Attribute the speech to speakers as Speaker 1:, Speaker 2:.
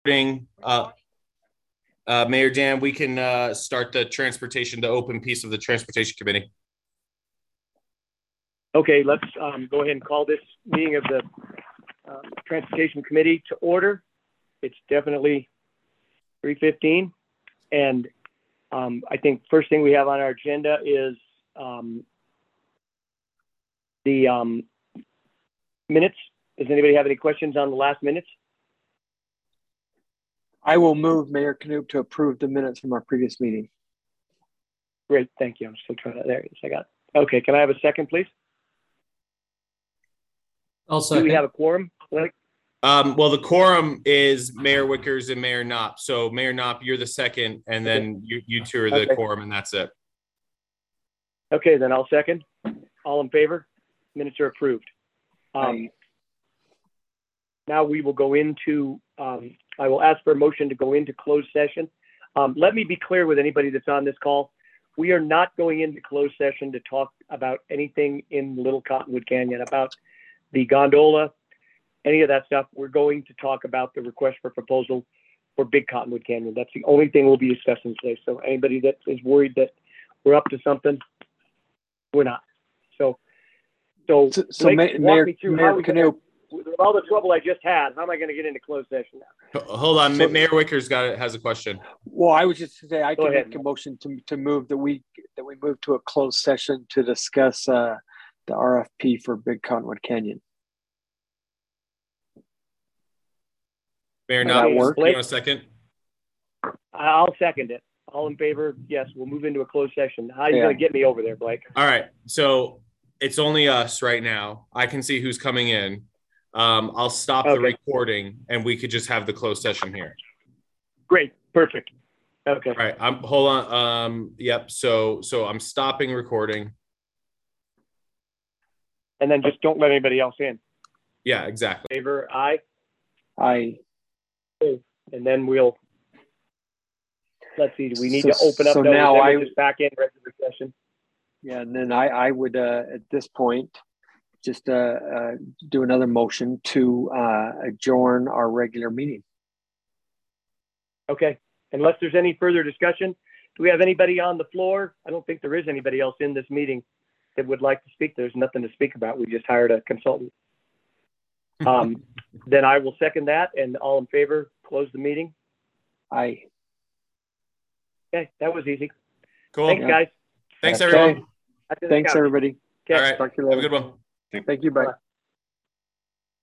Speaker 1: Mayor Dan, we can start the open piece of the Transportation Committee.
Speaker 2: Okay, let's go ahead and call this meeting of the Transportation Committee to order. It's definitely 3:15, and I think first thing we have on our agenda is the minutes. Does anybody have any questions on the last minutes?
Speaker 3: I will move, Mayor Knoop, to approve the minutes from our previous meeting.
Speaker 2: Great, thank you. I'm still trying to, there it is, I got it. Okay, can I have a second, please?
Speaker 4: I'll second.
Speaker 2: Do we have a quorum?
Speaker 1: Well, the quorum is Mayor Wickers and Mayor Knopp. So Mayor Knopp, you're the second, and then you two are the quorum, and that's it.
Speaker 2: Okay, then I'll second. All in favor? Minutes are approved. Now we will go into, I will ask for a motion to go into closed session. Let me be clear with anybody that's on this call. We are not going into closed session to talk about anything in Little Cottonwood Canyon, about the gondola, any of that stuff. We're going to talk about the request for proposal for Big Cottonwood Canyon. That's the only thing we'll be discussing today. So anybody that is worried that we're up to something, we're not. So Mayor Knoop, with all the trouble I just had, how am I going to get into closed session now?
Speaker 1: Hold on, Mayor Wickers has a question.
Speaker 3: Well, I was just to say I can make a motion to move that we move to a closed session to discuss the RFP for Big Cottonwood Canyon.
Speaker 1: Mayor Knopp, you want a second?
Speaker 2: I'll second it. All in favor? Yes, we'll move into a closed session. How are you going to get me over there, Blake?
Speaker 1: All right, so it's only us right now. I can see who's coming in. I'll stop the recording, and we could just have the closed session here.
Speaker 2: Great, perfect. Okay.
Speaker 1: All right, hold on. Yep. So I'm stopping recording.
Speaker 2: And then just don't let anybody else in.
Speaker 1: Yeah, exactly.
Speaker 2: Favor? Aye.
Speaker 3: Aye.
Speaker 2: And then we'll. Let's see. Do we need to open up? So now I just back in regular session.
Speaker 3: Yeah, and then I would at this point just do another motion to adjourn our regular meeting.
Speaker 2: Okay. Unless there's any further discussion, do we have anybody on the floor? I don't think there is anybody else in this meeting that would like to speak. There's nothing to speak about. We just hired a consultant. Then I will second that, and all in favor, close the meeting.
Speaker 3: Aye.
Speaker 2: Okay, that was easy.
Speaker 1: Cool.
Speaker 2: Thanks, guys.
Speaker 1: Thanks, everyone.
Speaker 3: Thanks, everybody.
Speaker 1: Okay. All right. Have a good one.
Speaker 3: Thank you. Bye.